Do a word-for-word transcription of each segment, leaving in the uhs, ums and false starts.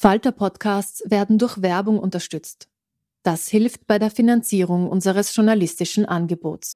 Falter-Podcasts werden durch Werbung unterstützt. Das hilft bei der Finanzierung unseres journalistischen Angebots.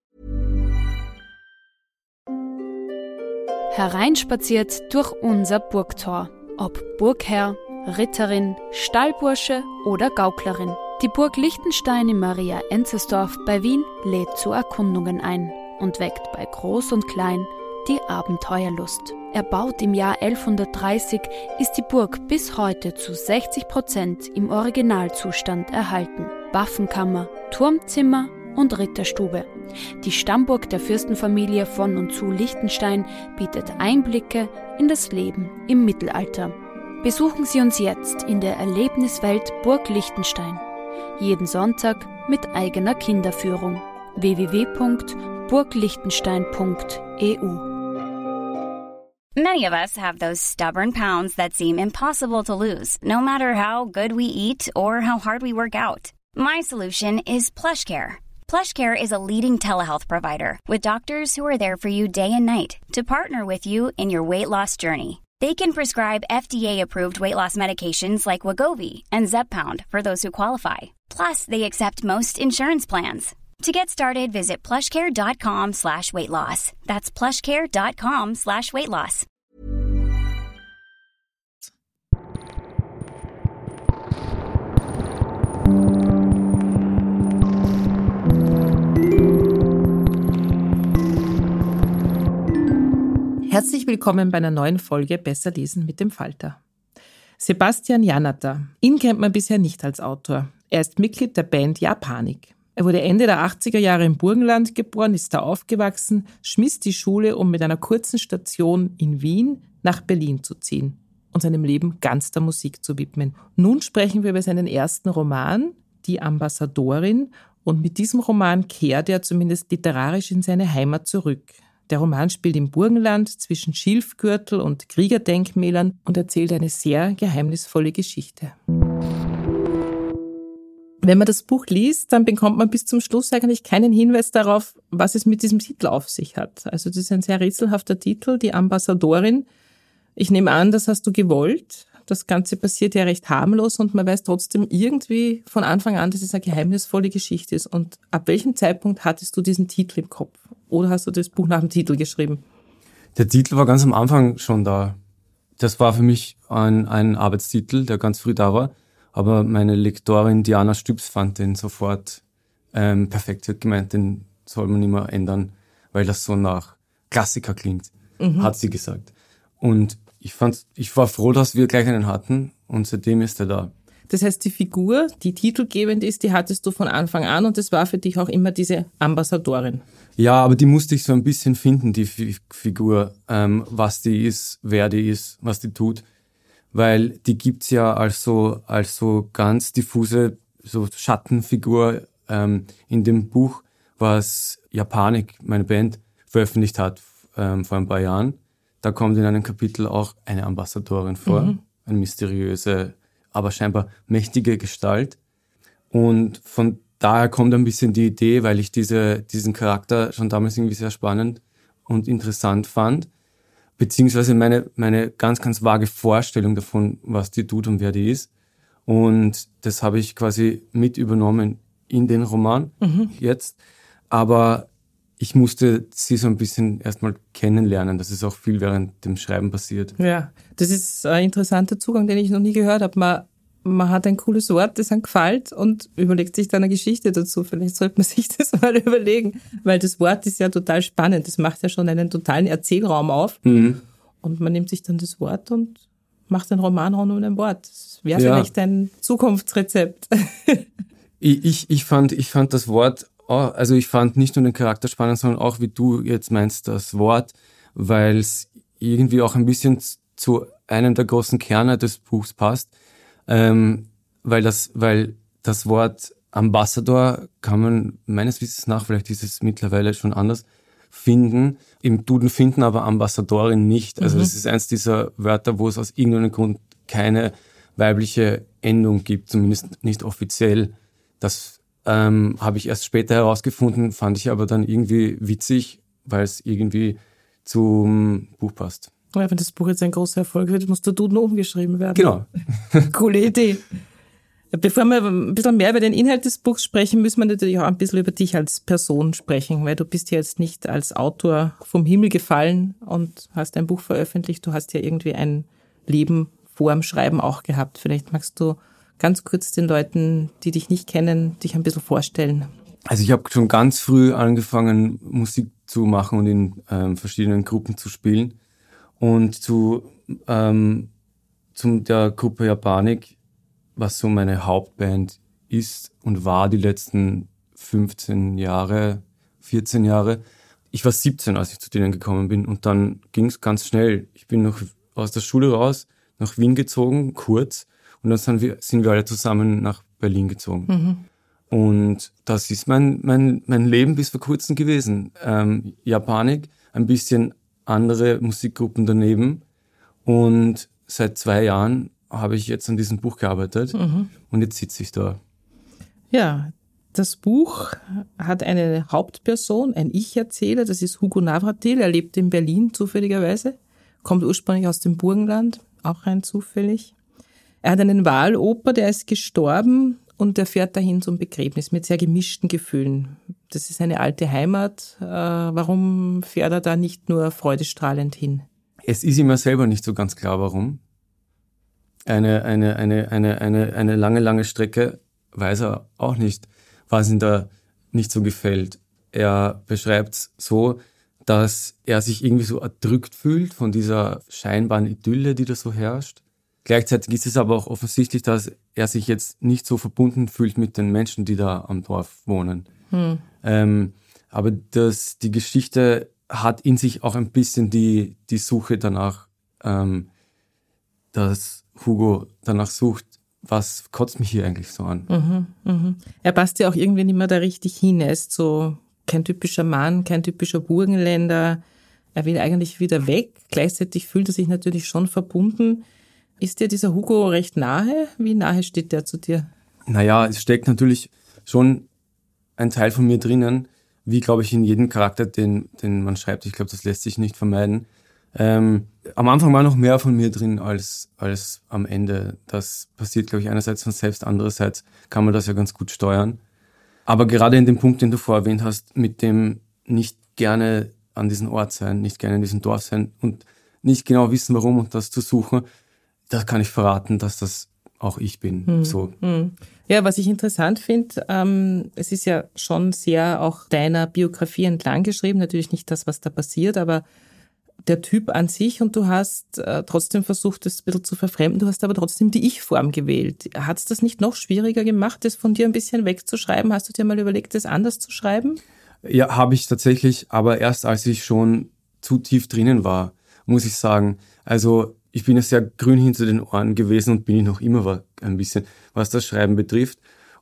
Hereinspaziert durch unser Burgtor. Ob Burgherr, Ritterin, Stallbursche oder Gauklerin. Die Burg Liechtenstein in Maria-Enzersdorf bei Wien lädt zu Erkundungen ein und weckt bei Groß und Klein die Abenteuerlust. Erbaut im Jahr elfhundertdreißig, ist die Burg bis heute zu sechzig Prozent im Originalzustand erhalten. Waffenkammer, Turmzimmer und Ritterstube. Die Stammburg der Fürstenfamilie von und zu Liechtenstein bietet Einblicke in das Leben im Mittelalter. Besuchen Sie uns jetzt in der Erlebniswelt Burg Liechtenstein. Jeden Sonntag mit eigener Kinderführung. w w w punkt burg liechtenstein punkt e u. Many of us have those stubborn pounds that seem impossible to lose, no matter how good we eat or how hard we work out. My solution is PlushCare. PlushCare is a leading telehealth provider with doctors who are there for you day and night to partner with you in your weight loss journey. They can prescribe F D A-approved weight loss medications like Wegovy and Zepbound for those who qualify. Plus, they accept most insurance plans. To get started, visit plushcare.com slash weight loss. That's plushcare.com slash weight loss. Herzlich willkommen bei einer neuen Folge Besser lesen mit dem Falter. Sebastian Janata. Ihn kennt man bisher nicht als Autor. Er ist Mitglied der Band Japanik. Er wurde Ende der achtziger Jahre im Burgenland geboren, ist da aufgewachsen, schmiss die Schule, um mit einer kurzen Station in Wien nach Berlin zu ziehen und seinem Leben ganz der Musik zu widmen. Nun sprechen wir über seinen ersten Roman, Die Ambassadorin, und mit diesem Roman kehrt er zumindest literarisch in seine Heimat zurück. Der Roman spielt im Burgenland zwischen Schilfgürtel und Kriegerdenkmälern und erzählt eine sehr geheimnisvolle Geschichte. Wenn man das Buch liest, dann bekommt man bis zum Schluss eigentlich keinen Hinweis darauf, was es mit diesem Titel auf sich hat. Also das ist ein sehr rätselhafter Titel, Die Ambassadorin. Ich nehme an, das hast du gewollt. Das Ganze passiert ja recht harmlos und man weiß trotzdem irgendwie von Anfang an, dass es eine geheimnisvolle Geschichte ist. Und ab welchem Zeitpunkt hattest du diesen Titel im Kopf? Oder hast du das Buch nach dem Titel geschrieben? Der Titel war ganz am Anfang schon da. Das war für mich ein, ein Arbeitstitel, der ganz früh da war. Aber meine Lektorin Diana Stübs fand den sofort ähm, perfekt. Sie hat gemeint, den soll man nicht mehr ändern, weil das so nach Klassiker klingt, mhm. hat sie gesagt. Und ich fand, ich war froh, dass wir gleich einen hatten und seitdem ist er da. Das heißt, die Figur, die titelgebend ist, die hattest du von Anfang an und das war für dich auch immer diese Ambassadorin. Ja, aber die musste ich so ein bisschen finden, die F- Figur, ähm, was die ist, wer die ist, was die tut. Weil die gibt's ja als so, als so ganz diffuse so Schattenfigur ähm, in dem Buch, was Japanik, meine Band, veröffentlicht hat ähm, vor ein paar Jahren. Da kommt in einem Kapitel auch eine Ambassadorin vor, mhm. eine mysteriöse, aber scheinbar mächtige Gestalt. Und von daher kommt ein bisschen die Idee, weil ich diese, diesen Charakter schon damals irgendwie sehr spannend und interessant fand. Beziehungsweise meine, meine ganz, ganz vage Vorstellung davon, was die tut und wer die ist. Und das habe ich quasi mit übernommen in den Roman mhm. jetzt. Aber ich musste sie so ein bisschen erstmal kennenlernen. Das ist auch viel während dem Schreiben passiert. Ja, das ist ein interessanter Zugang, den ich noch nie gehört habe. Man, man hat ein cooles Wort, das einem gefällt und überlegt sich dann eine Geschichte dazu. Vielleicht sollte man sich das mal überlegen, weil das Wort ist ja total spannend. Das macht ja schon einen totalen Erzählraum auf. Mhm. Und man nimmt sich dann das Wort und macht einen Roman rund um ein Wort. Das wäre ja vielleicht ein Zukunftsrezept. ich, ich, ich, fand, ich fand das Wort, also ich fand nicht nur den Charakter spannend, sondern auch, wie du jetzt meinst, das Wort, weil es irgendwie auch ein bisschen zu einem der großen Kerne des Buchs passt. Ähm, weil das, weil das Wort Ambassador kann man meines Wissens nach, vielleicht ist es mittlerweile schon anders, finden. Im Duden finden aber Ambassadorin nicht. Also mhm. das ist eins dieser Wörter, wo es aus irgendeinem Grund keine weibliche Endung gibt, zumindest nicht offiziell. Das ähm, habe ich erst später herausgefunden, fand ich aber dann irgendwie witzig, weil es irgendwie zum Buch passt. Ja, wenn das Buch jetzt ein großer Erfolg wird, muss der Duden umgeschrieben werden. Genau. Coole Idee. Bevor wir ein bisschen mehr über den Inhalt des Buchs sprechen, müssen wir natürlich auch ein bisschen über dich als Person sprechen, weil du bist ja jetzt nicht als Autor vom Himmel gefallen und hast ein Buch veröffentlicht. Du hast ja irgendwie ein Leben vor dem Schreiben auch gehabt. Vielleicht magst du ganz kurz den Leuten, die dich nicht kennen, dich ein bisschen vorstellen. Also ich habe schon ganz früh angefangen, Musik zu machen und in ähm, verschiedenen Gruppen zu spielen. Und zu ähm, zum der Gruppe Japanik, was so meine Hauptband ist und war die letzten fünfzehn Jahre, vierzehn Jahre. Ich war siebzehn, als ich zu denen gekommen bin und dann ging es ganz schnell. Ich bin noch aus der Schule raus, nach Wien gezogen, kurz, und dann sind wir, sind wir alle zusammen nach Berlin gezogen. Mhm. Und das ist mein, mein, mein Leben bis vor kurzem gewesen. Ähm, Japanik, ein bisschen andere Musikgruppen daneben und seit zwei Jahren habe ich jetzt an diesem Buch gearbeitet mhm. und jetzt sitze ich da. Ja, das Buch hat eine Hauptperson, ein Ich-Erzähler, das ist Hugo Navratil, er lebt in Berlin zufälligerweise, kommt ursprünglich aus dem Burgenland, auch rein zufällig. Er hat einen Wahloper, der ist gestorben und er fährt dahin zum Begräbnis mit sehr gemischten Gefühlen. Das ist eine alte Heimat, äh, warum fährt er da nicht nur freudestrahlend hin? Es ist ihm ja selber nicht so ganz klar, warum. Eine, eine, eine, eine, eine, eine lange, lange Strecke weiß er auch nicht, was ihm da nicht so gefällt. Er beschreibt es so, dass er sich irgendwie so erdrückt fühlt von dieser scheinbaren Idylle, die da so herrscht. Gleichzeitig ist es aber auch offensichtlich, dass er sich jetzt nicht so verbunden fühlt mit den Menschen, die da am Dorf wohnen. Hm. Ähm, aber das, die Geschichte hat in sich auch ein bisschen die, die Suche danach, ähm, dass Hugo danach sucht, was kotzt mich hier eigentlich so an. Mhm, mhm. Er passt ja auch irgendwie nicht mehr da richtig hin. Er ist so kein typischer Mann, kein typischer Burgenländer. Er will eigentlich wieder weg. Gleichzeitig fühlt er sich natürlich schon verbunden. Ist dir dieser Hugo recht nahe? Wie nahe steht der zu dir? Naja, es steckt natürlich schon ein Teil von mir drinnen, wie, glaube ich, in jedem Charakter, den, den man schreibt. Ich glaube, das lässt sich nicht vermeiden. Ähm, am Anfang war noch mehr von mir drin als, als am Ende. Das passiert, glaube ich, einerseits von selbst, andererseits kann man das ja ganz gut steuern. Aber gerade in dem Punkt, den du vorher erwähnt hast, mit dem nicht gerne an diesem Ort sein, nicht gerne in diesem Dorf sein und nicht genau wissen, warum und das zu suchen, da kann ich verraten, dass das auch ich bin. Hm. So. Hm. Ja, was ich interessant finde, ähm, es ist ja schon sehr auch deiner Biografie entlang geschrieben, natürlich nicht das, was da passiert, aber der Typ an sich, und du hast äh, trotzdem versucht, das ein bisschen zu verfremden, du hast aber trotzdem die Ich-Form gewählt. Hat es das nicht noch schwieriger gemacht, das von dir ein bisschen wegzuschreiben? Hast du dir mal überlegt, das anders zu schreiben? Ja, habe ich tatsächlich, aber erst als ich schon zu tief drinnen war, muss ich sagen. Also ich bin ja sehr grün hinter den Ohren gewesen und bin ich noch immer ein bisschen, was das Schreiben betrifft.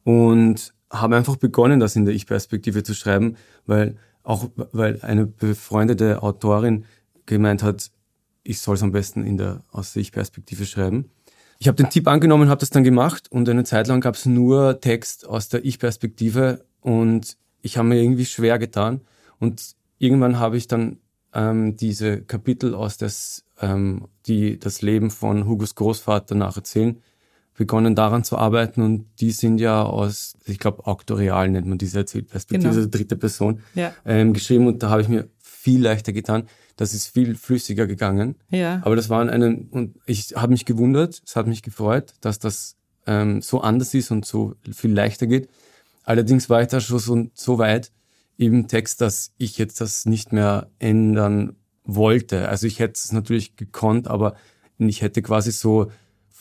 Und habe einfach begonnen, das in der Ich-Perspektive zu schreiben, weil auch weil eine befreundete Autorin gemeint hat, ich soll es am besten in der aus der Ich-Perspektive schreiben. Ich habe den Tipp angenommen, habe das dann gemacht und eine Zeit lang gab es nur Text aus der Ich-Perspektive und ich habe mir irgendwie schwer getan. Und irgendwann habe ich dann ähm, diese Kapitel aus des, ähm, die das Leben von Hugos Großvater nacherzählen, begonnen daran zu arbeiten und die sind ja aus, ich glaube, Auktorial nennt man diese Erzählperspektive, genau. Also dritte Person, ja. ähm, geschrieben und da habe ich mir viel leichter getan. Das ist viel flüssiger gegangen. Ja. Aber das waren eine, und ich habe mich gewundert, es hat mich gefreut, dass das ähm, so anders ist und so viel leichter geht. Allerdings war ich da schon so, so weit im Text, dass ich jetzt das nicht mehr ändern wollte. Also ich hätte es natürlich gekonnt, aber ich hätte quasi so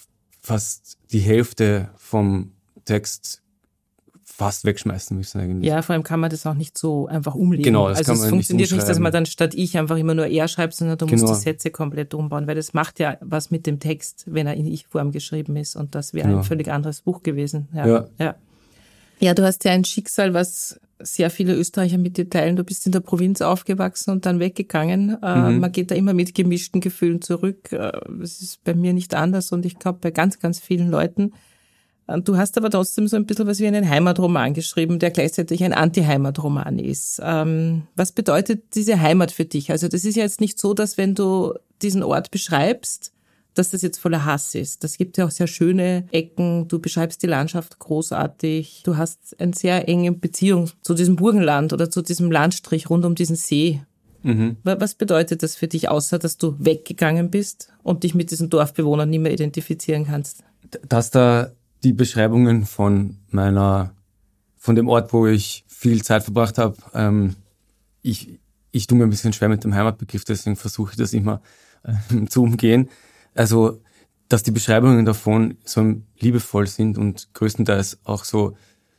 fast die Hälfte vom Text fast wegschmeißen müssen eigentlich. Ja, vor allem kann man das auch nicht so einfach umlegen. Genau, das also kann man es funktioniert nicht, nicht, dass man dann statt ich einfach immer nur er schreibt, sondern du genau. musst die Sätze komplett umbauen, weil das macht ja was mit dem Text, wenn er in Ich-Form geschrieben ist und das wäre genau. ein völlig anderes Buch gewesen. Ja. Ja. ja. Ja, du hast ja ein Schicksal, was sehr viele Österreicher mit dir teilen. Du bist in der Provinz aufgewachsen und dann weggegangen. Mhm. Man geht da immer mit gemischten Gefühlen zurück. Das ist bei mir nicht anders und ich glaube bei ganz, ganz vielen Leuten. Du hast aber trotzdem so ein bisschen was wie einen Heimatroman geschrieben, der gleichzeitig ein Anti-Heimatroman ist. Was bedeutet diese Heimat für dich? Also das ist ja jetzt nicht so, dass wenn du diesen Ort beschreibst, dass das jetzt voller Hass ist. Das gibt ja auch sehr schöne Ecken. Du beschreibst die Landschaft großartig. Du hast eine sehr enge Beziehung zu diesem Burgenland oder zu diesem Landstrich rund um diesen See. Mhm. Was bedeutet das für dich, außer dass du weggegangen bist und dich mit diesen Dorfbewohnern nicht mehr identifizieren kannst? Dass da die Beschreibungen von meiner, von dem Ort, wo ich viel Zeit verbracht habe, ähm, ich, ich tue mir ein bisschen schwer mit dem Heimatbegriff, deswegen versuche ich das immer äh, zu umgehen. Also, dass die Beschreibungen davon so liebevoll sind und größtenteils auch so,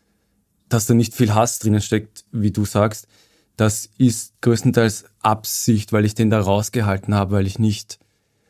dass da nicht viel Hass drinnen steckt, wie du sagst, das ist größtenteils Absicht, weil ich den da rausgehalten habe, weil ich nicht,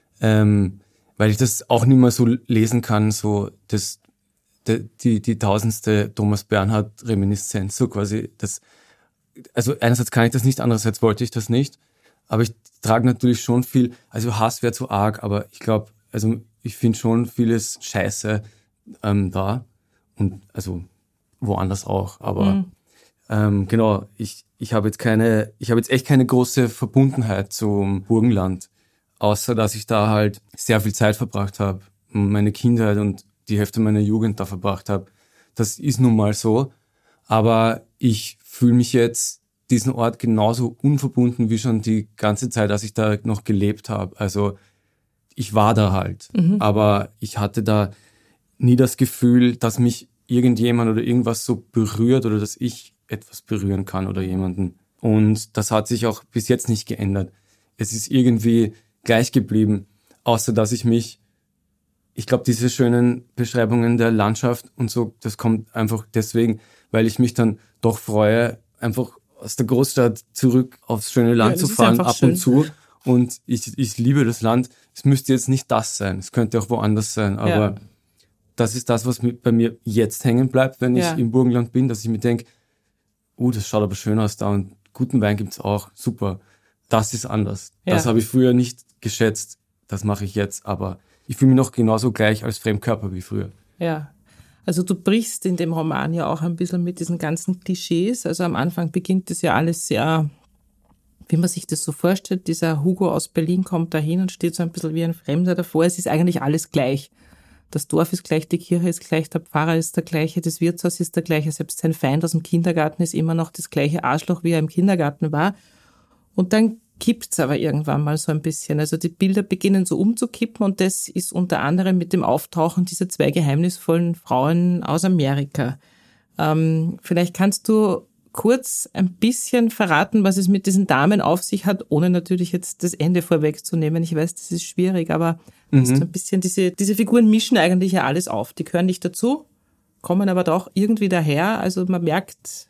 ähm, weil ich das auch nicht mehr so lesen kann, so das, die, die, die tausendste Thomas Bernhard-Reminiszenz, so quasi das. Also einerseits kann ich das nicht, andererseits wollte ich das nicht. Aber ich trage natürlich schon viel, also Hass wäre zu arg, aber ich glaube, also ich finde schon vieles Scheiße ähm, da und also woanders auch. Aber mhm. ähm, genau, ich ich habe jetzt keine, ich habe jetzt echt keine große Verbundenheit zum Burgenland, außer dass ich da halt sehr viel Zeit verbracht habe, meine Kindheit und die Hälfte meiner Jugend da verbracht habe. Das ist nun mal so, aber ich fühle mich jetzt diesen Ort genauso unverbunden wie schon die ganze Zeit, als ich da noch gelebt habe. Also ich war da halt, mhm. aber ich hatte da nie das Gefühl, dass mich irgendjemand oder irgendwas so berührt oder dass ich etwas berühren kann oder jemanden. Und das hat sich auch bis jetzt nicht geändert. Es ist irgendwie gleich geblieben, außer dass ich mich, ich glaube, diese schönen Beschreibungen der Landschaft und so, das kommt einfach deswegen, weil ich mich dann doch freue, einfach aus der Großstadt zurück aufs schöne Land ja, zu fahren, ab schön. und zu. Und ich, ich liebe das Land. Es müsste jetzt nicht das sein. Es könnte auch woanders sein. Aber ja. das ist das, was bei mir jetzt hängen bleibt, wenn ja. ich im Burgenland bin, dass ich mir denke, uh, das schaut aber schön aus da und guten Wein gibt's auch. Super. Das ist anders. Ja. Das habe ich früher nicht geschätzt. Das mache ich jetzt. Aber ich fühle mich noch genauso gleich als Fremdkörper wie früher. Ja. Also du brichst in dem Roman ja auch ein bisschen mit diesen ganzen Klischees. Also am Anfang beginnt das ja alles sehr, wie man sich das so vorstellt. Dieser Hugo aus Berlin kommt dahin und steht so ein bisschen wie ein Fremder davor. Es ist eigentlich alles gleich. Das Dorf ist gleich, die Kirche ist gleich, der Pfarrer ist der gleiche, das Wirtshaus ist der gleiche. Selbst sein Feind aus dem Kindergarten ist immer noch das gleiche Arschloch, wie er im Kindergarten war. Und dann kippt's aber irgendwann mal so ein bisschen. Also die Bilder beginnen so umzukippen und das ist unter anderem mit dem Auftauchen dieser zwei geheimnisvollen Frauen aus Amerika. Ähm, vielleicht kannst du kurz ein bisschen verraten, was es mit diesen Damen auf sich hat, ohne natürlich jetzt das Ende vorwegzunehmen. Ich weiß, das ist schwierig, aber mhm. so ein bisschen diese, diese Figuren mischen eigentlich ja alles auf. Die gehören nicht dazu, kommen aber doch irgendwie daher. Also man merkt,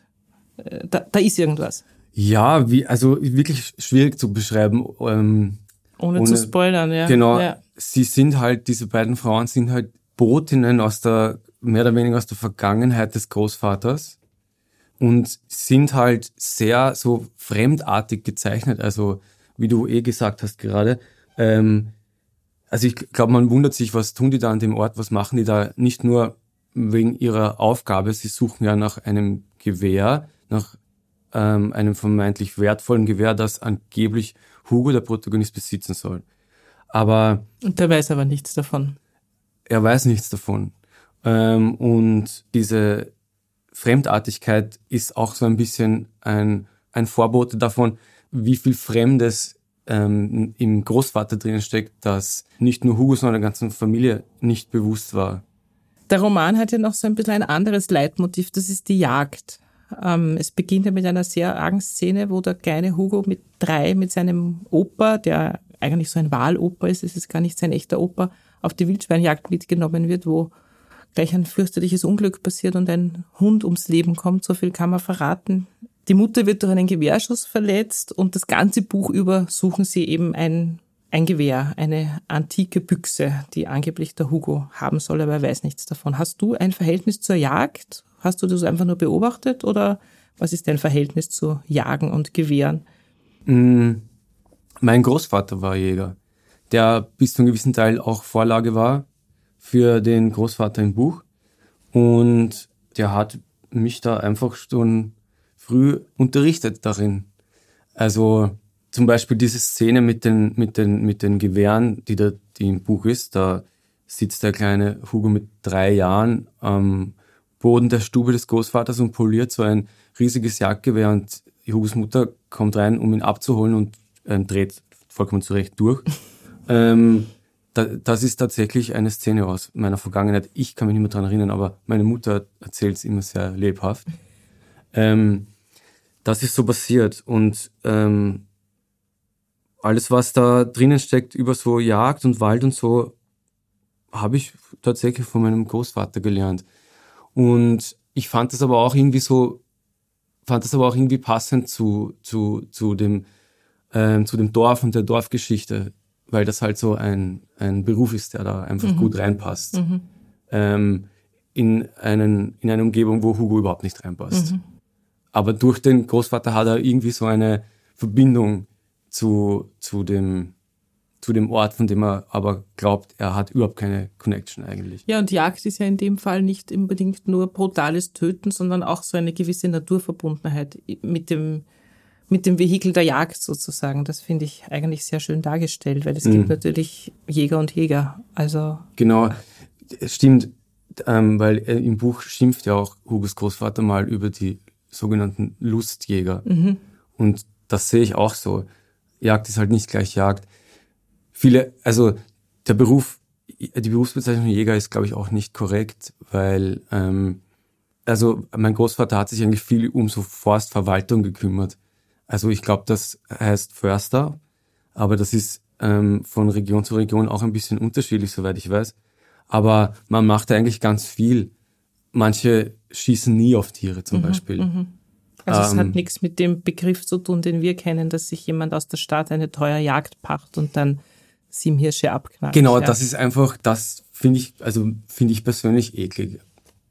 da, da ist irgendwas. Ja, wie, also wirklich schwierig zu beschreiben. Ähm, ohne, ohne zu spoilern, ja. Genau, ja. Sie sind halt, diese beiden Frauen sind halt Botinnen aus der, mehr oder weniger aus der Vergangenheit des Großvaters und sind halt sehr so fremdartig gezeichnet, also wie du eh gesagt hast gerade. Ähm, also ich glaube, man wundert sich, was tun die da an dem Ort, was machen die da, nicht nur wegen ihrer Aufgabe, sie suchen ja nach einem Gewehr, nach Ähm, einem vermeintlich wertvollen Gewehr, das angeblich Hugo, der Protagonist, besitzen soll. Aber und der weiß aber nichts davon. Er weiß nichts davon. Ähm, und diese Fremdartigkeit ist auch so ein bisschen ein, ein Vorbote davon, wie viel Fremdes ähm, im Großvater drinnen steckt, das nicht nur Hugo, sondern der ganzen Familie nicht bewusst war. Der Roman hat ja noch so ein bisschen ein anderes Leitmotiv, das ist die Jagd. Ähm, es beginnt ja mit einer sehr argen Szene, wo der kleine Hugo mit drei, mit seinem Opa, der eigentlich so ein Wahlopa ist, es ist gar nicht sein echter Opa, auf die Wildschweinjagd mitgenommen wird, wo gleich ein fürchterliches Unglück passiert und ein Hund ums Leben kommt, so viel kann man verraten. Die Mutter wird durch einen Gewehrschuss verletzt und das ganze Buch über suchen sie eben ein, ein Gewehr, eine antike Büchse, die angeblich der Hugo haben soll, aber er weiß nichts davon. Hast du ein Verhältnis zur Jagd? Hast du das einfach nur beobachtet oder was ist dein Verhältnis zu Jagen und Gewehren? Mm, mein Großvater war Jäger, der bis zu einem gewissen Teil auch Vorlage war für den Großvater im Buch. Und der hat mich da einfach schon früh unterrichtet darin. Also zum Beispiel diese Szene mit den, mit den, mit den Gewehren, die, da, die im Buch ist, da sitzt der kleine Hugo mit drei Jahren am Boden der Stube des Großvaters und poliert so ein riesiges Jagdgewehr und Hugos Mutter kommt rein, um ihn abzuholen und ähm, dreht vollkommen zurecht durch. ähm, da, das ist tatsächlich eine Szene aus meiner Vergangenheit. Ich kann mich nicht mehr daran erinnern, aber meine Mutter erzählt es immer sehr lebhaft. Ähm, das ist so passiert und ähm, alles, was da drinnen steckt über so Jagd und Wald und so, habe ich tatsächlich von meinem Großvater gelernt. Und ich fand das aber auch irgendwie so, fand das aber auch irgendwie passend zu, zu, zu dem, ähm, zu dem Dorf und der Dorfgeschichte, weil das halt so ein, ein Beruf ist, der da einfach mhm. gut reinpasst. Mhm. Ähm, in einen, in eine Umgebung, wo Hugo überhaupt nicht reinpasst. Mhm. Aber durch den Großvater hat er irgendwie so eine Verbindung zu, zu dem, zu dem Ort, von dem er aber glaubt, er hat überhaupt keine Connection eigentlich. Ja, und Jagd ist ja in dem Fall nicht unbedingt nur brutales Töten, sondern auch so eine gewisse Naturverbundenheit mit dem, mit dem Vehikel der Jagd sozusagen. Das finde ich eigentlich sehr schön dargestellt, weil es mhm. gibt natürlich Jäger und Jäger. Also genau, es stimmt, ähm, weil äh, im Buch schimpft ja auch Hugos Großvater mal über die sogenannten Lustjäger. Mhm. Und das sehe ich auch so. Jagd ist halt nicht gleich Jagd. Viele, also der Beruf, die Berufsbezeichnung Jäger ist, glaube ich, auch nicht korrekt, weil, ähm, also mein Großvater hat sich eigentlich viel um so Forstverwaltung gekümmert. Also ich glaube, das heißt Förster, aber das ist ähm, von Region zu Region auch ein bisschen unterschiedlich, soweit ich weiß. Aber man macht eigentlich ganz viel. Manche schießen nie auf Tiere zum mhm, Beispiel. Mhm. Also es ähm, hat nichts mit dem Begriff zu tun, den wir kennen, dass sich jemand aus der Stadt eine teure Jagd pacht und dann sieben Hirsche abknallt. Genau, ja. Das ist einfach, das finde ich, also finde ich persönlich eklig.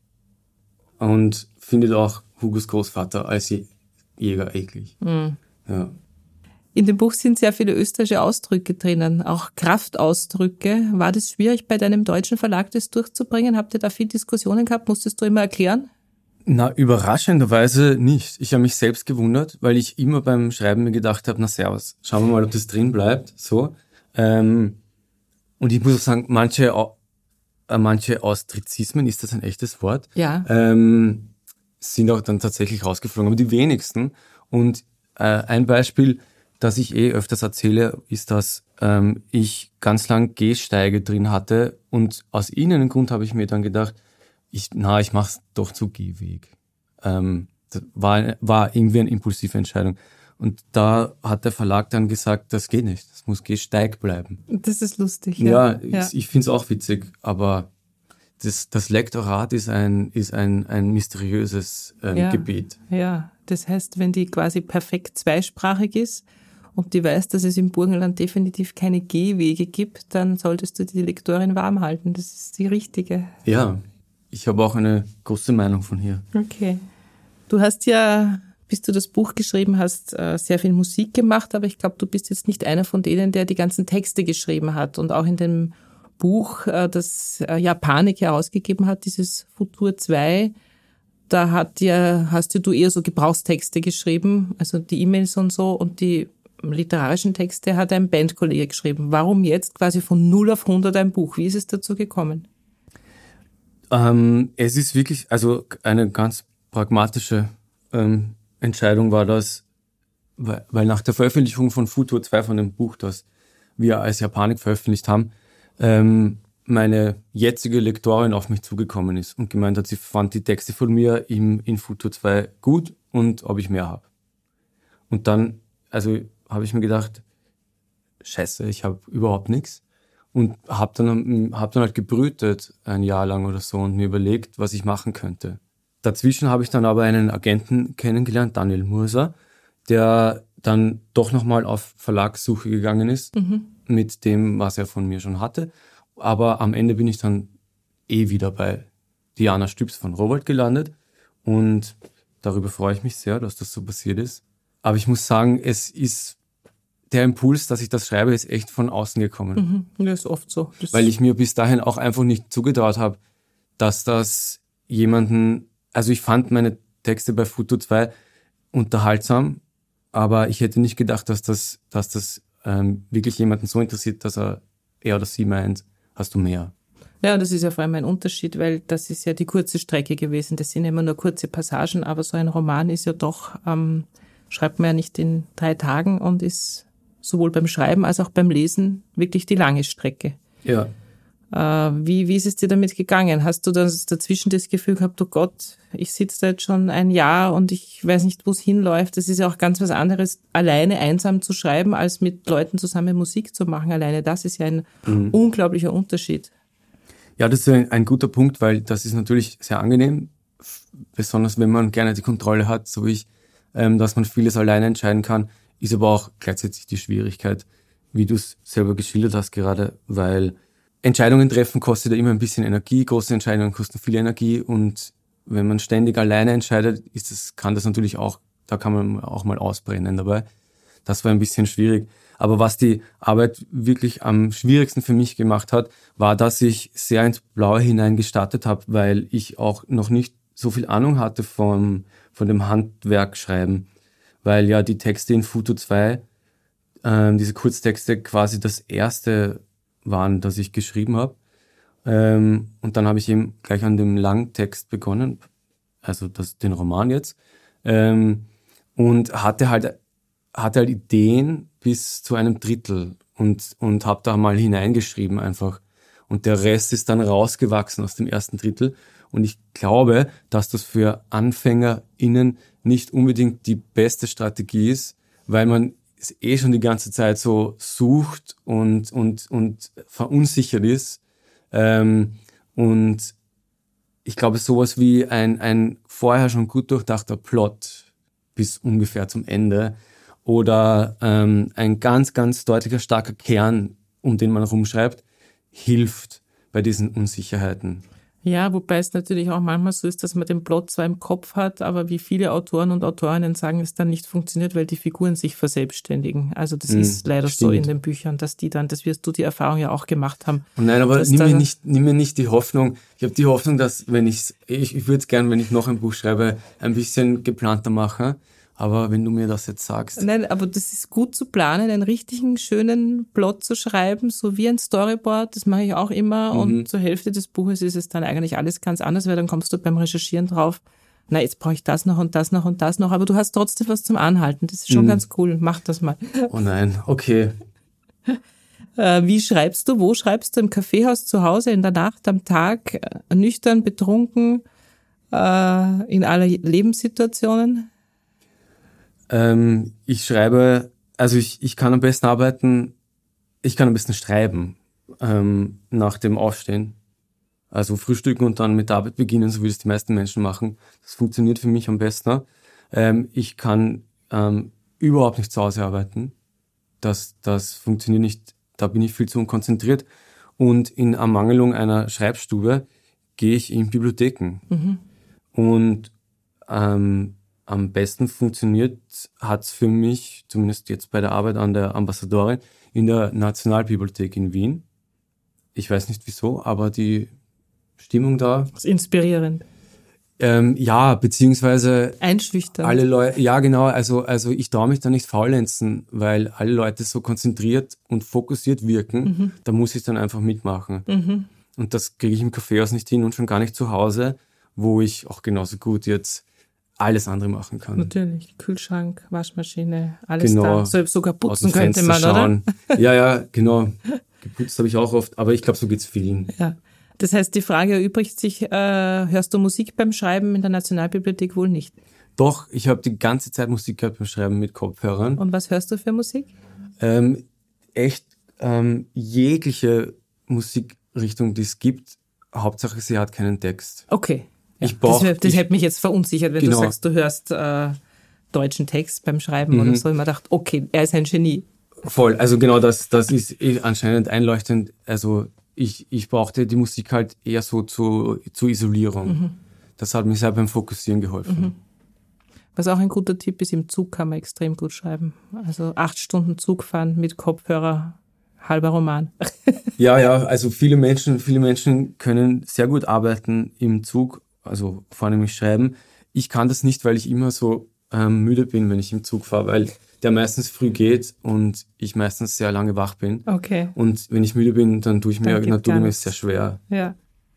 Und finde auch Hugos Großvater als Jäger eklig. Mhm. Ja. In dem Buch sind sehr viele österreichische Ausdrücke drinnen, auch Kraftausdrücke. War das schwierig, bei deinem deutschen Verlag das durchzubringen? Habt ihr da viel Diskussionen gehabt? Musstest du immer erklären? Na, überraschenderweise nicht. Ich habe mich selbst gewundert, weil ich immer beim Schreiben mir gedacht habe, na servus, schauen wir mal, ob das drin bleibt. So. Ähm, und ich muss auch sagen, manche, äh, manche Austrizismen, ist das ein echtes Wort? Ja. Ähm, sind auch dann tatsächlich rausgeflogen, aber die wenigsten. Und äh, ein Beispiel, das ich eh öfters erzähle, ist, dass ähm, ich ganz lang Gehsteige drin hatte und aus irgendeinem Grund habe ich mir dann gedacht, ich, na, ich mach's doch zu Gehweg. Ähm, das war, war irgendwie eine impulsive Entscheidung. Und da hat der Verlag dann gesagt, das geht nicht, das muss Gehsteig bleiben. Das ist lustig, ja. Ja, ja. ich, ich find's auch witzig, aber das, das Lektorat ist ein, ist ein, ein mysteriöses ähm, ja, Gebiet. Ja, das heißt, wenn die quasi perfekt zweisprachig ist und die weiß, dass es im Burgenland definitiv keine Gehwege gibt, dann solltest du die Lektorin warm halten. Das ist die richtige. Ja, ich habe auch eine große Meinung von hier. Okay. Du hast ja, bis du das Buch geschrieben hast, sehr viel Musik gemacht, aber ich glaube, du bist jetzt nicht einer von denen, der die ganzen Texte geschrieben hat. Und auch in dem Buch, das Japanik herausgegeben hat, dieses Futur zwei, da hat ja, hast ja du eher so Gebrauchstexte geschrieben, also die E-Mails und so, und die literarischen Texte hat ein Bandkollege geschrieben. Warum jetzt quasi von null auf hundert ein Buch? Wie ist es dazu gekommen? Ähm, es ist wirklich, also eine ganz pragmatische ähm, Entscheidung war das, weil, weil nach der Veröffentlichung von Futur zwei, von dem Buch, das wir als Japanik veröffentlicht haben, ähm, meine jetzige Lektorin auf mich zugekommen ist und gemeint hat, sie fand die Texte von mir im, in Futur zwei gut und ob ich mehr habe. Und dann, also habe ich mir gedacht, scheiße, ich habe überhaupt nichts. Und habe dann, hab dann halt gebrütet ein Jahr lang oder so und mir überlegt, was ich machen könnte. Dazwischen habe ich dann aber einen Agenten kennengelernt, Daniel Mursa, der dann doch nochmal auf Verlagssuche gegangen ist, mhm. mit dem, was er von mir schon hatte. Aber am Ende bin ich dann eh wieder bei Diana Stübs von Rowohlt gelandet und darüber freue ich mich sehr, dass das so passiert ist. Aber ich muss sagen, es ist der Impuls, dass ich das schreibe, ist echt von außen gekommen. Mhm, das ist oft so. Das Weil ich mir bis dahin auch einfach nicht zugetraut habe, dass das jemanden, also ich fand meine Texte bei Futur zwei unterhaltsam aber ich hätte nicht gedacht, dass das, dass das ähm, wirklich jemanden so interessiert, dass er, er oder sie meint, hast du mehr. Ja, das ist ja vor allem ein Unterschied, weil das ist ja die kurze Strecke gewesen. Das sind immer nur kurze Passagen, aber so ein Roman ist ja doch, ähm, schreibt man ja nicht in drei Tagen und ist sowohl beim Schreiben als auch beim Lesen wirklich die lange Strecke. Ja. Äh, wie, wie ist es dir damit gegangen? Hast du das dazwischen das Gefühl gehabt, oh Gott, ich sitze da jetzt schon ein Jahr und ich weiß nicht, wo es hinläuft. Das ist ja auch ganz was anderes, alleine einsam zu schreiben, als mit Leuten zusammen Musik zu machen. Alleine das ist ja ein mhm. unglaublicher Unterschied. Ja, das ist ein, ein guter Punkt, weil das ist natürlich sehr angenehm, besonders wenn man gerne die Kontrolle hat, so wie ich, ähm, dass man vieles alleine entscheiden kann, ist aber auch gleichzeitig die Schwierigkeit, wie du es selber geschildert hast gerade, weil Entscheidungen treffen kostet ja immer ein bisschen Energie, große Entscheidungen kosten viel Energie und wenn man ständig alleine entscheidet, ist das, kann das natürlich auch, da kann man auch mal ausbrennen dabei. Das war ein bisschen schwierig. Aber was die Arbeit wirklich am schwierigsten für mich gemacht hat, war, dass ich sehr ins Blaue hinein gestartet habe, weil ich auch noch nicht so viel Ahnung hatte vom, von dem Handwerkschreiben. Weil ja die Texte in Futo zwei, ähm, diese Kurztexte quasi das erste waren, das ich geschrieben habe. Ähm, und dann habe ich eben gleich an dem Langtext begonnen, also das, den Roman jetzt, ähm, und hatte halt, hatte halt Ideen bis zu einem Drittel und, und habe da mal hineingeschrieben einfach. Und der Rest ist dann rausgewachsen aus dem ersten Drittel. Und ich glaube, dass das für AnfängerInnen nicht unbedingt die beste Strategie ist, weil man es eh schon die ganze Zeit so sucht und, und, und verunsichert ist. Ähm, und ich glaube, sowas wie ein, ein vorher schon gut durchdachter Plot bis ungefähr zum Ende oder ähm, ein ganz, ganz deutlicher, starker Kern, um den man rumschreibt, hilft bei diesen Unsicherheiten. Ja, wobei es natürlich auch manchmal so ist, dass man den Plot zwar im Kopf hat, aber wie viele Autoren und Autorinnen sagen, es dann nicht funktioniert, weil die Figuren sich verselbstständigen. Also das mm, ist leider stimmt. So in den Büchern, dass die dann, das wirst du die Erfahrung ja auch gemacht haben. Und nein, aber nimm mir, nicht, nimm mir nicht die Hoffnung. Ich habe die Hoffnung, dass wenn ich's, ich, ich würde es gern, wenn ich noch ein Buch schreibe, ein bisschen geplanter mache. Aber wenn du mir das jetzt sagst. Nein, aber das ist gut zu planen, einen richtigen, schönen Plot zu schreiben, so wie ein Storyboard, das mache ich auch immer. Mhm. Und zur Hälfte des Buches ist es dann eigentlich alles ganz anders, weil dann kommst du beim Recherchieren drauf, na, jetzt brauche ich das noch und das noch und das noch, aber du hast trotzdem was zum Anhalten. Das ist schon mhm. ganz cool. Mach das mal. Oh nein, okay. äh, wie schreibst du? Wo schreibst du? Im Kaffeehaus, zu Hause, in der Nacht, am Tag, äh, nüchtern, betrunken, äh, in aller Lebenssituationen? Ähm, ich schreibe, also ich, ich kann am besten arbeiten, ich kann am besten schreiben ähm, nach dem Aufstehen. Also frühstücken und dann mit der Arbeit beginnen, so wie das die meisten Menschen machen. Das funktioniert für mich am besten. Ähm, ich kann ähm, überhaupt nicht zu Hause arbeiten. Das, das funktioniert nicht, da bin ich viel zu unkonzentriert. Und in Ermangelung einer Schreibstube gehe ich in Bibliotheken. Mhm. Und ähm, am besten funktioniert hat's für mich, zumindest jetzt bei der Arbeit an der Ambassadorin, in der Nationalbibliothek in Wien. Ich weiß nicht wieso, aber die Stimmung da. Das ist inspirierend. Ähm, ja, beziehungsweise einschüchternd. Alle Leute, ja genau, also, also ich traue mich da nicht faulenzen, weil alle Leute so konzentriert und fokussiert wirken, mhm. da muss ich dann einfach mitmachen. Mhm. Und das kriege ich im Kaffeehaus nicht hin und schon gar nicht zu Hause, wo ich auch genauso gut jetzt alles andere machen kann. Natürlich, Kühlschrank, Waschmaschine, alles genau. da. So, sogar putzen könnte man, schauen. Oder? Ja, ja, genau. Geputzt habe ich auch oft, aber ich glaube, so geht's vielen. Ja. Das heißt, die Frage erübrigt sich, äh, hörst du Musik beim Schreiben in der Nationalbibliothek wohl nicht? Doch, ich habe die ganze Zeit Musik gehört beim Schreiben mit Kopfhörern. Und was hörst du für Musik? Ähm, echt ähm, jegliche Musikrichtung, die es gibt, Hauptsache sie hat keinen Text. Okay. Ich brauch, das das ich, hätte mich jetzt verunsichert, wenn genau. du sagst, du hörst äh, deutschen Text beim Schreiben mhm. oder so. Ich mir gedacht, okay, er ist ein Genie. Voll, also genau, das, das ist anscheinend einleuchtend. Also ich, ich brauchte die Musik halt eher so zu, zur Isolierung. Mhm. Das hat mir sehr beim Fokussieren geholfen. Mhm. Was auch ein guter Tipp ist, im Zug kann man extrem gut schreiben. Also acht Stunden Zug fahren mit Kopfhörer, halber Roman. Ja, ja, also viele Menschen, viele Menschen können sehr gut arbeiten im Zug, also vornehmlich schreiben. Ich kann das nicht, weil ich immer so ähm, müde bin, wenn ich im Zug fahre, weil der meistens früh geht und ich meistens sehr lange wach bin. Okay. Und wenn ich müde bin, dann tue ich mir naturgemäß sehr schwer. Ja.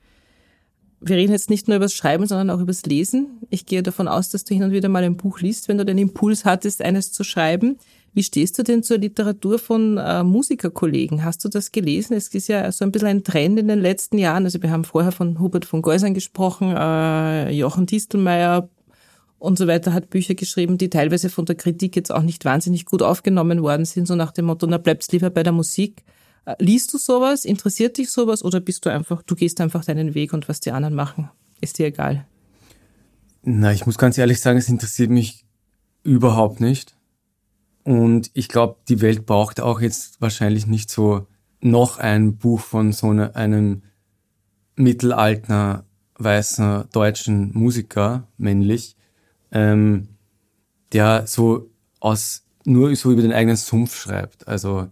Wir reden jetzt nicht nur über das Schreiben, sondern auch über das Lesen. Ich gehe davon aus, dass du hin und wieder mal ein Buch liest, wenn du den Impuls hattest, eines zu schreiben. Wie stehst du denn zur Literatur von äh, Musikerkollegen? Hast du das gelesen? Es ist ja so ein bisschen ein Trend in den letzten Jahren. Also wir haben vorher von Hubert von Geusern gesprochen, äh, Jochen Distelmeier und so weiter hat Bücher geschrieben, die teilweise von der Kritik jetzt auch nicht wahnsinnig gut aufgenommen worden sind, so nach dem Motto, na bleibst lieber bei der Musik. Äh, liest du sowas? Interessiert dich sowas? Oder bist du einfach, du gehst einfach deinen Weg und was die anderen machen, ist dir egal? Na, ich muss ganz ehrlich sagen, es interessiert mich überhaupt nicht. Und ich glaube, die Welt braucht auch jetzt wahrscheinlich nicht so noch ein Buch von so eine, einem mittelalten, weißen, deutschen Musiker, männlich, ähm, der so aus, nur so über den eigenen Sumpf schreibt. Also,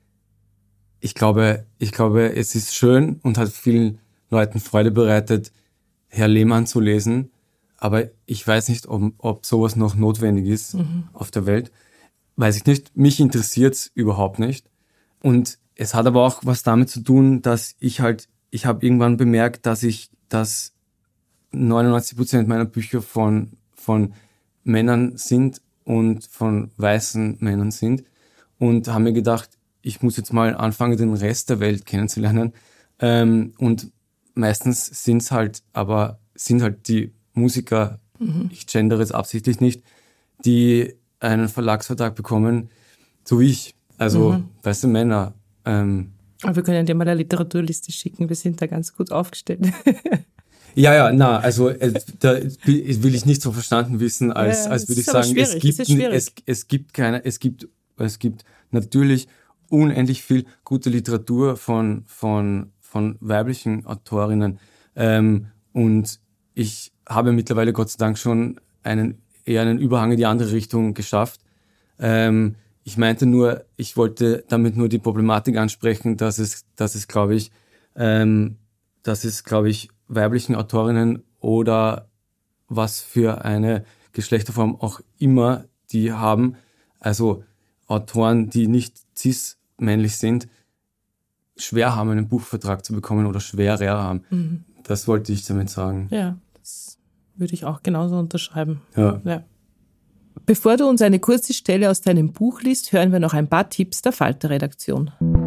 ich glaube, ich glaube, es ist schön und hat vielen Leuten Freude bereitet, Herr Lehmann zu lesen. Aber ich weiß nicht, ob, ob sowas noch notwendig ist mhm. auf der Welt. Weiß ich nicht. Mich interessiert's überhaupt nicht. Und es hat aber auch was damit zu tun, dass ich halt, ich habe irgendwann bemerkt, dass ich, dass neunundneunzig Prozent meiner Bücher von, von Männern sind und von weißen Männern sind. Und habe mir gedacht, ich muss jetzt mal anfangen, den Rest der Welt kennenzulernen. Ähm, und meistens sind's halt, aber sind halt die Musiker, mhm. ich gendere jetzt absichtlich nicht, die einen Verlagsvertrag bekommen, so wie ich. Also, mhm. weiße Männer. Ähm, Aber wir können dir mal eine Literaturliste schicken, wir sind da ganz gut aufgestellt. ja, ja, na, also äh, da will ich nicht so verstanden wissen, als, ja, als würde ich sagen, es gibt, es, es gibt keine, es gibt, es gibt natürlich unendlich viel gute Literatur von, von, von weiblichen Autorinnen. Ähm, und ich habe mittlerweile Gott sei Dank schon einen eher einen Überhang in die andere Richtung geschafft. Ähm, ich meinte nur, ich wollte damit nur die Problematik ansprechen, dass es, dass es, glaube ich, ähm, dass es, glaube ich, weiblichen Autorinnen oder was für eine Geschlechterform auch immer die haben, also Autoren, die nicht cis-männlich sind, schwer haben, einen Buchvertrag zu bekommen oder schwerer haben. Mhm. Das wollte ich damit sagen. Ja, das würde ich auch genauso unterschreiben. Ja. Ja. Bevor du uns eine kurze Stelle aus deinem Buch liest, hören wir noch ein paar Tipps der Falter-Redaktion.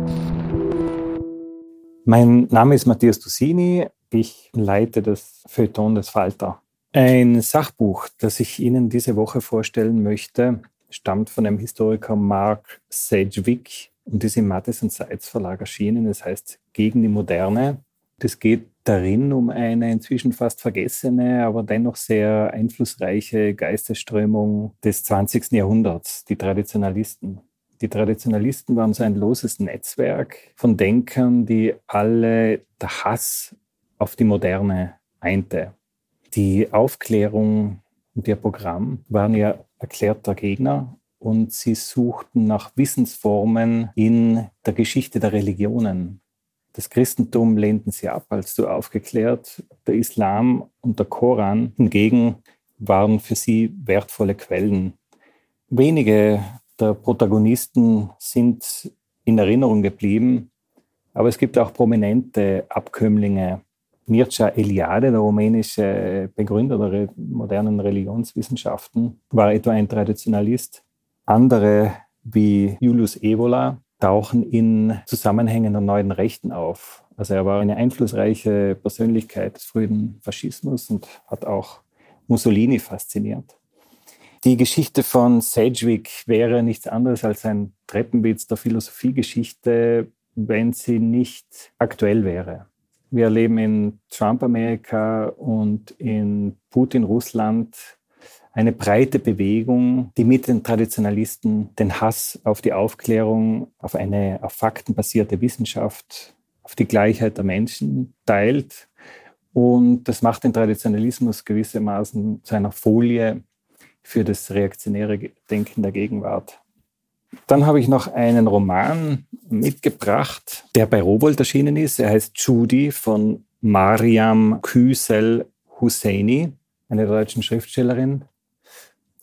Mein Name ist Matthias Dusini. Ich leite das Feuilleton des Falter. Ein Sachbuch, das ich Ihnen diese Woche vorstellen möchte, stammt von dem Historiker Mark Sedgwick und ist im Mattes und Seitz Verlag erschienen. Es heißt Gegen die Moderne. Das geht darin um eine inzwischen fast vergessene, aber dennoch sehr einflussreiche Geistesströmung des zwanzigsten Jahrhunderts, die Traditionalisten. Die Traditionalisten waren so ein loses Netzwerk von Denkern, die alle der Hass auf die Moderne einte. Die Aufklärung und ihr Programm waren ja erklärter Gegner und sie suchten nach Wissensformen in der Geschichte der Religionen. Das Christentum lehnten sie ab als zu aufgeklärt. Der Islam und der Koran hingegen waren für sie wertvolle Quellen. Wenige der Protagonisten sind in Erinnerung geblieben, aber es gibt auch prominente Abkömmlinge. Mircea Eliade, der rumänische Begründer der modernen Religionswissenschaften, war etwa ein Traditionalist. Andere wie Julius Evola tauchen in Zusammenhängen der neuen Rechten auf. Also er war eine einflussreiche Persönlichkeit des frühen Faschismus und hat auch Mussolini fasziniert. Die Geschichte von Sedgwick wäre nichts anderes als ein Treppenwitz der Philosophiegeschichte, wenn sie nicht aktuell wäre. Wir erleben in Trump-Amerika und in Putin-Russland eine breite Bewegung, die mit den Traditionalisten den Hass auf die Aufklärung, auf eine auf Fakten basierte Wissenschaft, auf die Gleichheit der Menschen teilt. Und das macht den Traditionalismus gewissermaßen zu einer Folie für das reaktionäre Denken der Gegenwart. Dann habe ich noch einen Roman mitgebracht, der bei Rowohlt erschienen ist. Er heißt Judy von Mariam Küsel Husseini, eine deutsche Schriftstellerin.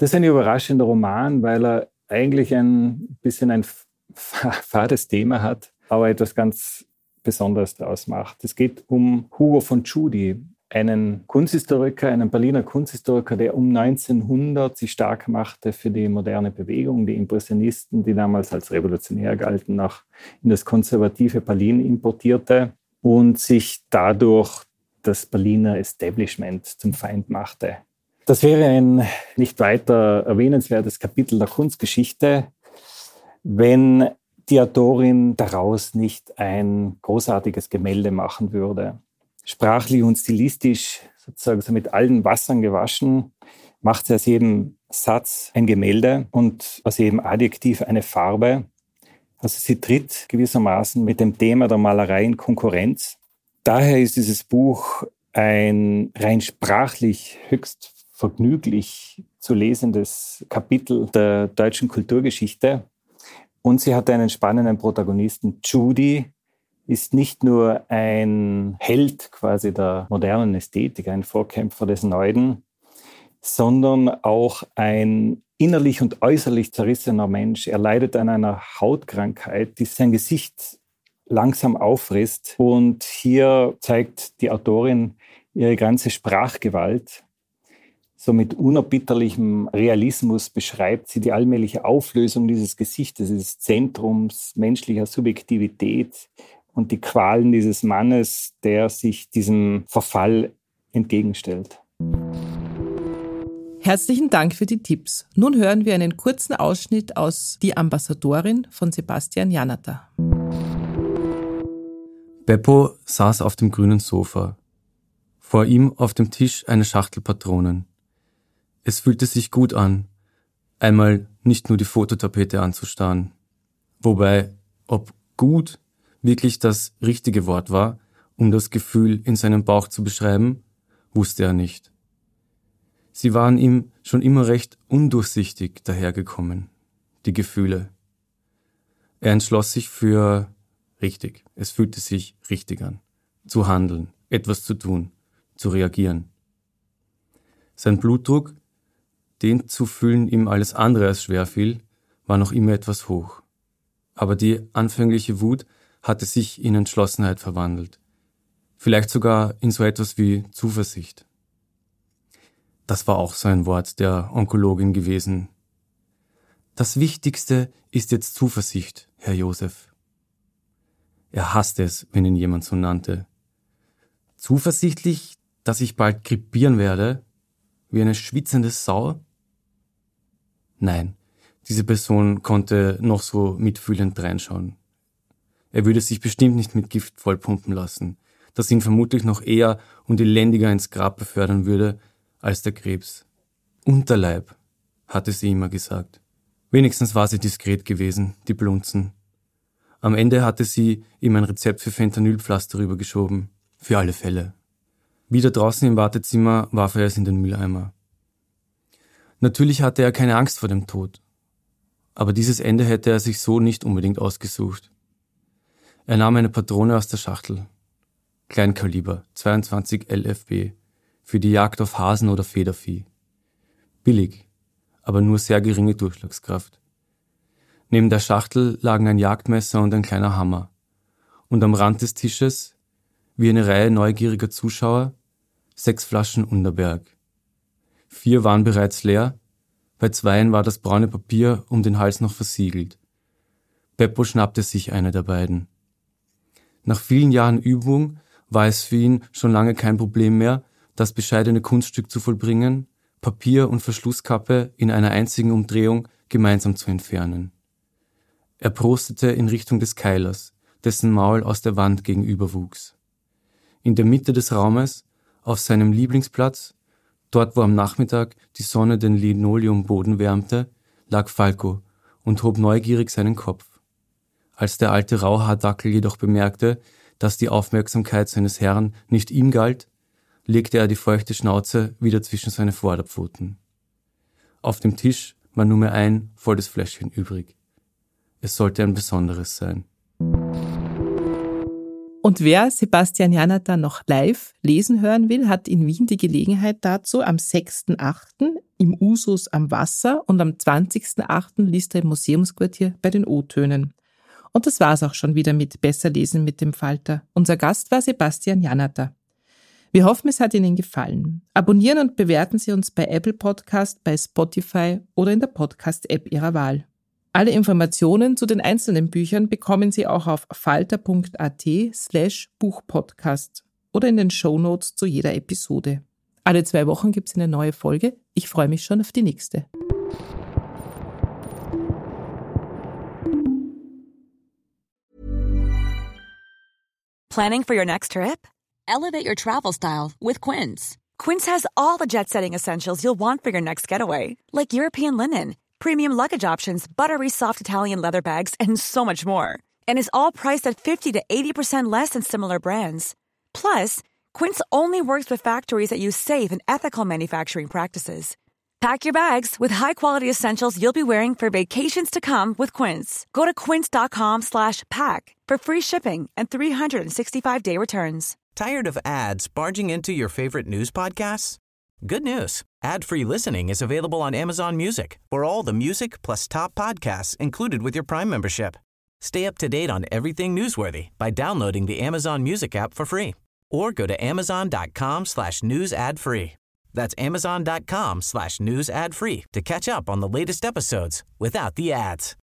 Das ist ein überraschender Roman, weil er eigentlich ein bisschen ein fades Thema hat, aber etwas ganz Besonderes daraus macht. Es geht um Hugo von Tschudi, einen Kunsthistoriker, einen Berliner Kunsthistoriker, der um neunzehnhundert sich stark machte für die moderne Bewegung, die Impressionisten, die damals als revolutionär galten, nach in das konservative Berlin importierte und sich dadurch das Berliner Establishment zum Feind machte. Das wäre ein nicht weiter erwähnenswertes Kapitel der Kunstgeschichte, wenn die Autorin daraus nicht ein großartiges Gemälde machen würde. Sprachlich und stilistisch, sozusagen so mit allen Wassern gewaschen, macht sie aus jedem Satz ein Gemälde und aus jedem Adjektiv eine Farbe. Also sie tritt gewissermaßen mit dem Thema der Malerei in Konkurrenz. Daher ist dieses Buch ein rein sprachlich höchst vergnüglich zu lesendes Kapitel der deutschen Kulturgeschichte. Und sie hat einen spannenden Protagonisten. Tschudi ist nicht nur ein Held quasi der modernen Ästhetik, ein Vorkämpfer des Neuen, sondern auch ein innerlich und äußerlich zerrissener Mensch. Er leidet an einer Hautkrankheit, die sein Gesicht langsam auffrisst. Und hier zeigt die Autorin ihre ganze Sprachgewalt. So mit unerbitterlichem Realismus beschreibt sie die allmähliche Auflösung dieses Gesichtes, dieses Zentrums menschlicher Subjektivität und die Qualen dieses Mannes, der sich diesem Verfall entgegenstellt. Herzlichen Dank für die Tipps. Nun hören wir einen kurzen Ausschnitt aus Die Ambassadorin von Sebastian Janata. Beppo saß auf dem grünen Sofa. Vor ihm auf dem Tisch eine Schachtel Patronen. Es fühlte sich gut an, einmal nicht nur die Fototapete anzustarren. Wobei, ob gut wirklich das richtige Wort war, um das Gefühl in seinem Bauch zu beschreiben, wusste er nicht. Sie waren ihm schon immer recht undurchsichtig dahergekommen, die Gefühle. Er entschloss sich für richtig, es fühlte sich richtig an, zu handeln, etwas zu tun, zu reagieren. Sein Blutdruck, den zu fühlen ihm alles andere als schwer fiel, war noch immer etwas hoch. Aber die anfängliche Wut hatte sich in Entschlossenheit verwandelt. Vielleicht sogar in so etwas wie Zuversicht. Das war auch so ein Wort der Onkologin gewesen. Das Wichtigste ist jetzt Zuversicht, Herr Josef. Er hasste es, wenn ihn jemand so nannte. Zuversichtlich, dass ich bald krepieren werde, wie eine schwitzende Sau? Nein, diese Person konnte noch so mitfühlend reinschauen. Er würde sich bestimmt nicht mit Gift vollpumpen lassen, das ihn vermutlich noch eher und elendiger ins Grab befördern würde als der Krebs. Unterleib, hatte sie immer gesagt. Wenigstens war sie diskret gewesen, die Blunzen. Am Ende hatte sie ihm ein Rezept für Fentanylpflaster rübergeschoben. Für alle Fälle. Wieder draußen im Wartezimmer warf er es in den Mülleimer. Natürlich hatte er keine Angst vor dem Tod. Aber dieses Ende hätte er sich so nicht unbedingt ausgesucht. Er nahm eine Patrone aus der Schachtel. Kleinkaliber, zweiundzwanzig L F B, für die Jagd auf Hasen oder Federvieh. Billig, aber nur sehr geringe Durchschlagskraft. Neben der Schachtel lagen ein Jagdmesser und ein kleiner Hammer. Und am Rand des Tisches, wie eine Reihe neugieriger Zuschauer, sechs Flaschen Underberg. Vier waren bereits leer, bei zweien war das braune Papier um den Hals noch versiegelt. Beppo schnappte sich eine der beiden. Nach vielen Jahren Übung war es für ihn schon lange kein Problem mehr, das bescheidene Kunststück zu vollbringen, Papier und Verschlusskappe in einer einzigen Umdrehung gemeinsam zu entfernen. Er prostete in Richtung des Keilers, dessen Maul aus der Wand gegenüber wuchs. In der Mitte des Raumes, auf seinem Lieblingsplatz, dort wo am Nachmittag die Sonne den Linoleumboden wärmte, lag Falco und hob neugierig seinen Kopf. Als der alte Rauhaardackel jedoch bemerkte, dass die Aufmerksamkeit seines Herrn nicht ihm galt, legte er die feuchte Schnauze wieder zwischen seine Vorderpfoten. Auf dem Tisch war nur mehr ein volles Fläschchen übrig. Es sollte ein besonderes sein. Und wer Sebastian Janata noch live lesen hören will, hat in Wien die Gelegenheit dazu am sechsten achten im Usus am Wasser und am zwanzigsten achten liest er im Museumsquartier bei den O-Tönen. Und das war's auch schon wieder mit Besser lesen mit dem Falter. Unser Gast war Sebastian Janata. Wir hoffen, es hat Ihnen gefallen. Abonnieren und bewerten Sie uns bei Apple Podcast, bei Spotify oder in der Podcast-App Ihrer Wahl. Alle Informationen zu den einzelnen Büchern bekommen Sie auch auf falter.at slash Buchpodcast oder in den Shownotes zu jeder Episode. Alle zwei Wochen gibt es eine neue Folge. Ich freue mich schon auf die nächste. Planning for your next trip? Elevate your travel style with Quince. Quince has all the jet-setting essentials you'll want for your next getaway, like European linen, premium luggage options, buttery soft Italian leather bags, and so much more. And is all priced at fifty to eighty percent less than similar brands. Plus, Quince only works with factories that use safe and ethical manufacturing practices. Pack your bags with high-quality essentials you'll be wearing for vacations to come with Quince. Go to quince.com slash pack for free shipping and three sixty-five day returns. Tired of ads barging into your favorite news podcasts? Good news. Ad-free listening is available on Amazon Music for all the music plus top podcasts included with your Prime membership. Stay up to date on everything newsworthy by downloading the Amazon Music app for free or go to amazon.com slash news ad free. That's amazon.com slash news ad free to catch up on the latest episodes without the ads.